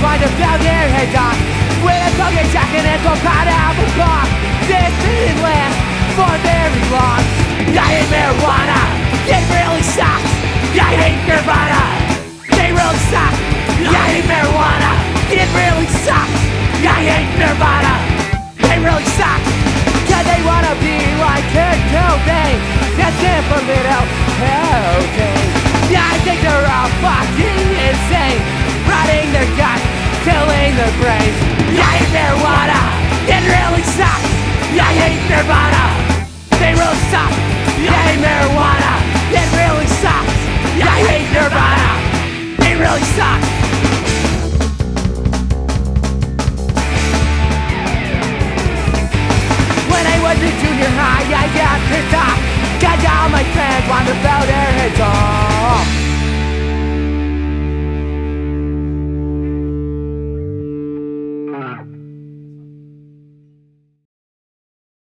trying to bow their heads off with a tongue jacket and some kind of a cough. This didn't last for very long. I hate marijuana, it really sucks. I hate Nirvana, they really suck. I hate marijuana, it really sucks. I hate Nirvana, they really suck. Cause they wanna be like Kurt Cobain, that's it for little Cobain. I think they're all fucking insane, rotting their guts, killing their brains. I hate marijuana, it really sucks. I hate Nirvana, they really suck. I hate marijuana, it really sucks. I hate Nirvana, they really suck. When I was in junior high, I got pissed off, cause all my friends wanted to bow their heads off.